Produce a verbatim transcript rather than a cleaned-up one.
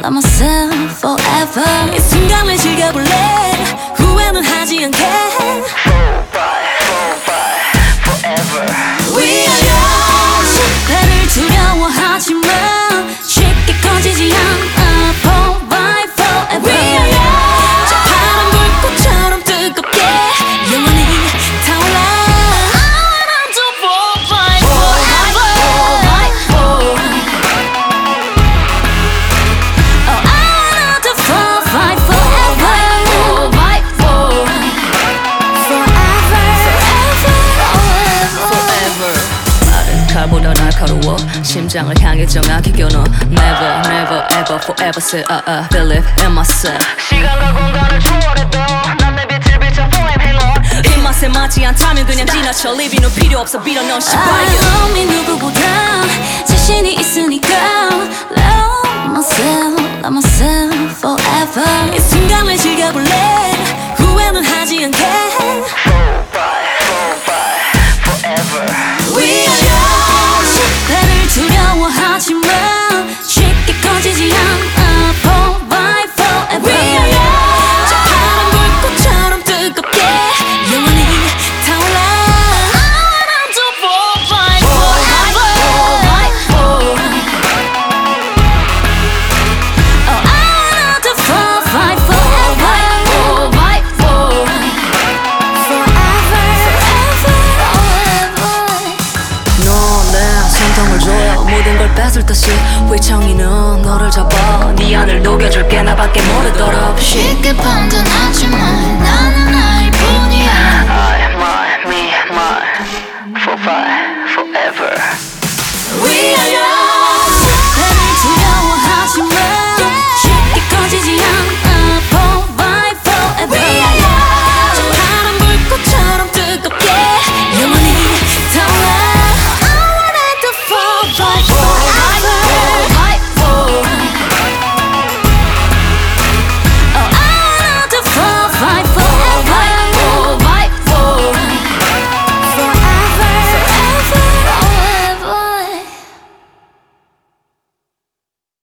love myself forever. 이 순간을 즐겨볼래. 후회는 하지 않게. Four, five, four, five, forever. We are young. 실패를 두려워하지만 쉽게 꺼지지 않아. Four, five, forever. We are young. 저 파란 불꽃처럼 뜨겁게 영원히 타올라. I want to four, five, forever. Oh, I want to four, five, forever. 칼보다 날카로워 심장을 향해 정확히 겨눠 Never, never, ever, forever say I, I believe in myself. 시간과 공간을 초월해도 난 내 빛을 비춰 flame halo. 입맛에 맞지 않다면 그냥 지나쳐 리뷰는 필요 없어 빌어 넌 시발이야. I love me 누구보다 자신이 있으니까 Love myself, love myself forever. 이 순간을 즐겨볼래. 후회는 하지 않게. Four, five, four, five, forever. We are young. 실패를 두려워하지만 쉽게 꺼지지 않아. Four, five, forever. We are young. 저 파란 불꽃처럼 뜨겁게 영원히 타올라. I want to four, five, forever. Oh, I want to four, five, forever. 성통을 줘요 모든 걸 뺏을 듯이 회청이는 너를 잡아 네 안을 녹여줄게 나밖에 모르도록 쉽게 판단하지만 나는 나일 뿐이야. I, my, me, my. Four, five, forever. We are young.